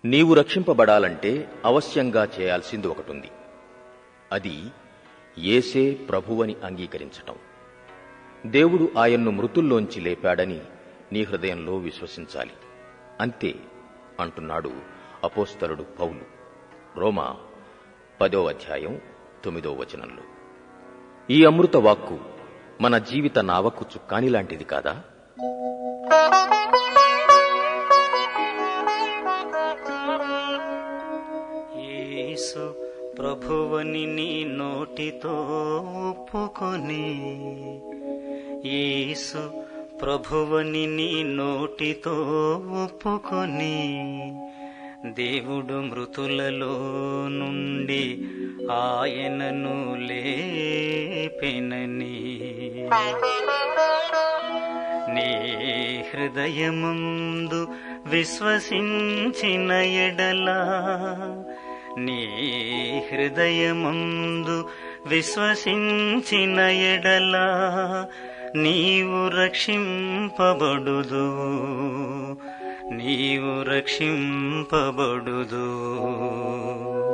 నీవు రక్షింపబడాలంటే అవశ్యంగా చేయాల్సింది ఒకటుంది. అది యేసే ప్రభువని అంగీకరించటం. దేవుడు ఆయన్ను మృతుల్లోంచి లేపాడని నీ హృదయంలో విశ్వసించాలి. అంతే అంటున్నాడు అపోస్తలుడు పౌలు రోమా 10:9 ఈ అమృత వాక్కు మన జీవిత నావకు చుక్కాని లాంటిది కాదా? యేసు ప్రభువని నీ నోటితో ఒప్పుకొని, యేసు ప్రభువని నీ నోటితో ఒప్పుకొని, దేవుడు మృతులలో నుండి ఆయనను లేపెనని నీ హృదయమందు విశ్వసించిన ఎడలా, నీ హృదయమందు విశ్వసించిన ఎడలా నీవు రక్షింపబడుదు, నీవు రక్షింపబడుదు.